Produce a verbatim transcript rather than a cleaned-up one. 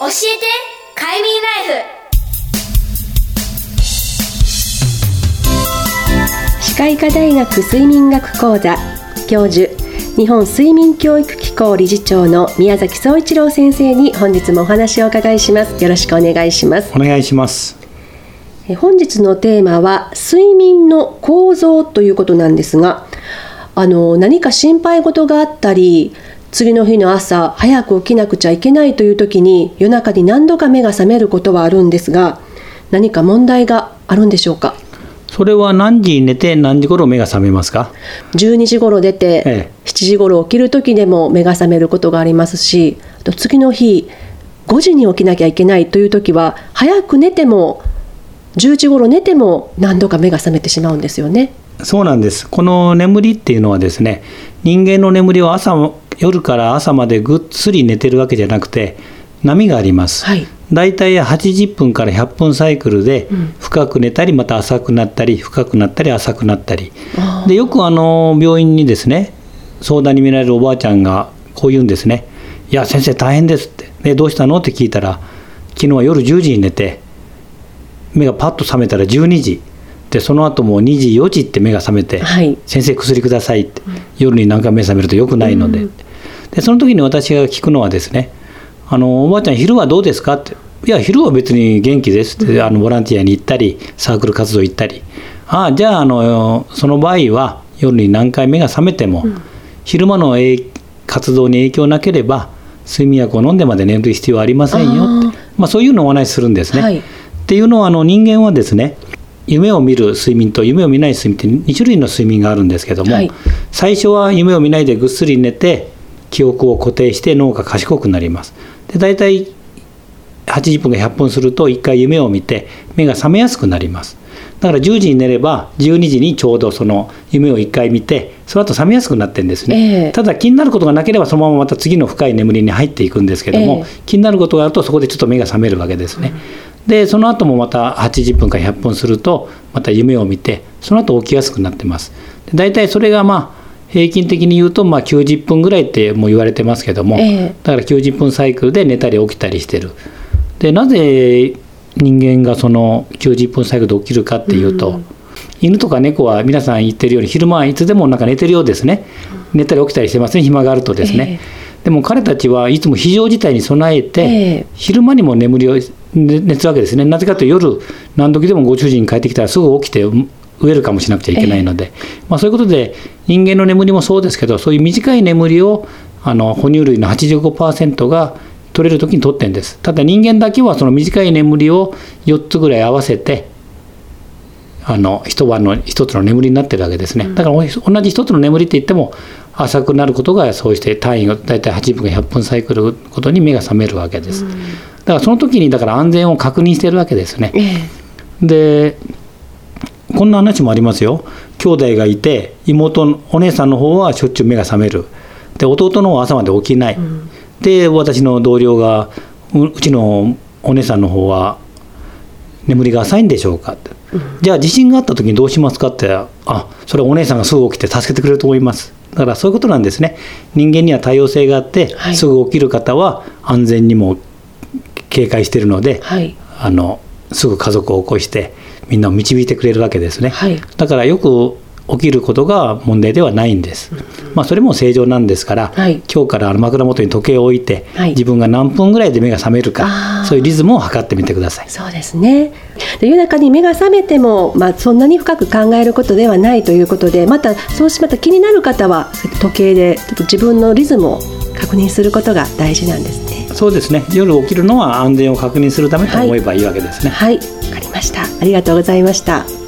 えて快眠ライフ。 歯科医科大学睡眠学講座教授、日本睡眠教育機構理事長の宮崎総一郎先生に本日もお話をお伺いします。よろしくお願いします。 お願いします。 え本日のテーマは睡眠の構造ということなんですが、あの何か心配事があったり、次の日の朝早く起きなくちゃいけないという時に夜中に何度か目が覚めることはあるんですが、何か問題があるんでしょうか？ それは何時に寝て何時頃目が覚めますか？ じゅうにじ頃出て、ええ、しちじ頃起きる時でも目が覚めることがありますし、あと次の日ごじに起きなきゃいけないという時は早く寝てもじゅうじ頃寝ても何度か目が覚めてしまうんですよね。 そうなんです。この眠りっていうのはですね、人間の眠りは朝夜から朝までぐっすり寝てるわけじゃなくて波があります、はい、だいたいはちじゅっぷんからひゃっぷんサイクルで深く寝たりまた浅くなったり深くなったり浅くなったりで、よくあの病院にですね相談に見られるおばあちゃんがこう言うんですね。いや先生大変ですって、でどうしたのって聞いたら、昨日は夜じゅうじに寝て目がパッと覚めたらじゅうにじで、その後もにじよじって目が覚めて、はい、先生薬くださいって、うん、夜に何回目覚めると良くないので、うん、でその時に私が聞くのはですね、あのおばあちゃん昼はどうですかって、いや昼は別に元気ですって、うん、あのボランティアに行ったりサークル活動行ったり、ああじゃあ、あのその場合は夜に何回目が覚めても、うん、昼間の活動に影響なければ睡眠薬を飲んでまで寝る必要はありませんよって、まあ、そういうのをお話しするんですね、はい、っていうのはあの人間はですね、夢を見る睡眠と夢を見ない睡眠ってに種類の睡眠があるんですけども、はい、最初は夢を見ないでぐっすり寝て記憶を固定して脳が賢くなります。でだいたいはちじゅっぷんかひゃっぷんするといっかい夢を見て目が覚めやすくなります。だからじゅうじに寝ればじゅうにじにちょうどその夢をいっかい見てその後覚めやすくなってるんですね、えー、ただ気になることがなければそのまままた次の深い眠りに入っていくんですけども、えー、気になることがあるとそこでちょっと目が覚めるわけですね、うん、でその後もまたはちじゅっぷんかひゃっぷんするとまた夢を見てその後起きやすくなってます。でだいたいそれがまあ平均的に言うとまあきゅうじゅっぷんぐらいってもう言われてますけども、えー、だからきゅうじゅっぷんサイクルで寝たり起きたりしてる。でなぜ人間がそのきゅうじゅっぷんサイクルで起きるかっていうと、うん、犬とか猫は皆さん言ってるように昼間はいつでもなんか寝てるようですね。寝たり起きたりしてますね、暇があるとですね、えー、でも彼たちはいつも非常事態に備えて、えー、昼間にも眠りを寝つわけですね。なぜかというと夜何時でもご主人帰ってきたらすぐ起きてウェルカムしなくちゃいけないので、えーまあ、そういうことで人間の眠りもそうですけど、そういう短い眠りをあの哺乳類の はちじゅうごパーセント が取れるときに取ってるんです。ただ人間だけはその短い眠りをよっつぐらい合わせてあの一晩の一つの眠りになってるわけですね。だから同じ一つの眠りって言っても浅くなることがそうして単位がだいたいはちじゅっぷんかひゃっぷんサイクルごとに目が覚めるわけです。だからその時にだから安全を確認してるわけですね。でこんな話もありますよ。兄弟がいて妹のお姉さんの方はしょっちゅう目が覚める。で弟の方は朝まで起きない。うんで私の同僚が う, うちのお姉さんの方は眠りが浅いんでしょうかって、うん、じゃあ地震があった時にどうしますかって、あそれはお姉さんがすぐ起きて助けてくれると思います。だからそういうことなんですね。人間には多様性があって、はい、すぐ起きる方は安全にも警戒しているので、はい、あのすぐ家族を起こしてみんなを導いてくれるわけですね、はい、だからよく起きることが問題ではないんです、うんまあ、それも正常なんですから、はい、今日から枕元に時計を置いて、はい、自分が何分ぐらいで目が覚めるか、そういうリズムを測ってみてください。 そうですね。で夜中に目が覚めても、まあ、そんなに深く考えることではないということで、またそうしまた気になる方は時計でちょっと自分のリズムを確認することが大事なんですね。 そうですね。夜起きるのは安全を確認するためと思えばいいわけですね。 はい、わかりました。ありがとうございました。